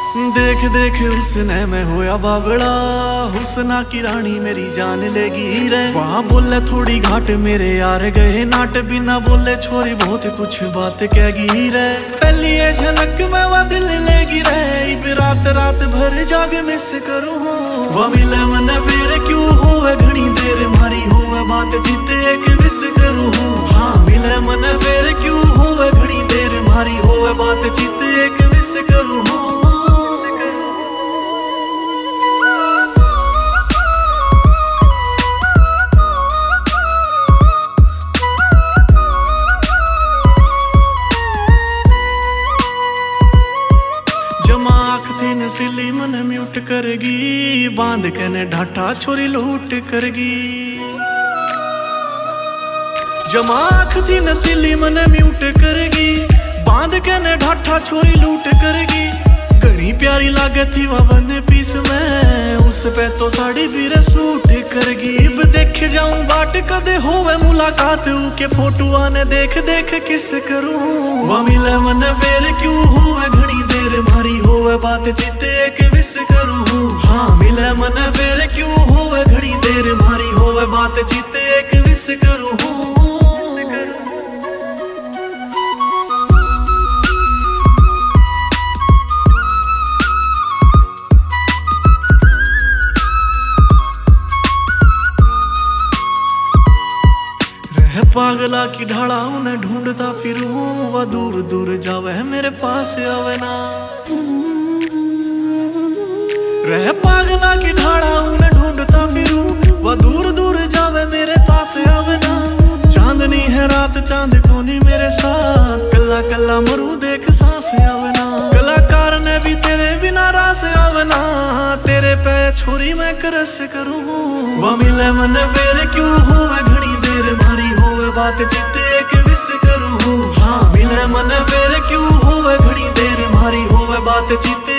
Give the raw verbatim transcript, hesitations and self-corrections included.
देख देख उसने मैं होया बावड़ा, हुस्ना की रानी मेरी जान लेगी रे। वहाँ बोले थोड़ी घाट मेरे यार गए नाट, बिना बोले छोरी बहुत कुछ बात कहेगी रे। पहली ये झलक में वह दिल लेगी रे, इब रात रात भर जाग मिस करूँ। वह मिले मन फिर क्यों होवे घनी देर, मारी होवे बात जीत एक विस करूँ। हाँ मिले मन फिर क्यों होवे घनी देर, मारी होवे बात जीत एक विस करूँ। जमा आँख थी नसीली मन म्यूट करगी, बांध के ने ढाटा छोरी लूट करगी। जमा आँख थी नसीली मन म्यूट करगी, बांध के ने ढाठा छोरी लूट करगी। घनी प्यारी लागे थी वह वन पीस में, उस पे तो साड़ी भी सूट करगी। अब देख जाऊं बाट कदे होवे मुलाकात, के फोटो आने देख देख किस करूं। वह मिले मन फेर क्यों होवे घनी देर, मारी होवे बात चित एक विस करूं। हाँ मिले मन फेर क्यों होवे घनी देर, मारी होवे बात चित एक विस करूं। पागला की ढाला उन्हें ढूंढता फिरूं, वह दूर दूर जावे मेरे पास आवे ना। रह पागला की ढाला उन्हें ढूंढता फिरूं, वह दूर दूर जावे मेरे पास आवे ना। चांदनी है रात चांद कोनी मेरे साथ, कल्ला कल्ला मरू देख सांस आवे ना। कलाकार ने भी तेरे बिना रास आवे ना, तेरे पे छोरी मैं करस करूं। वह मिले मन फेर क्यों होवे घनी देर, मारी बात चित एक विस करूं। हाँ मिले मन फेर क्यों होवे घनी देर, मारी होवे बात चित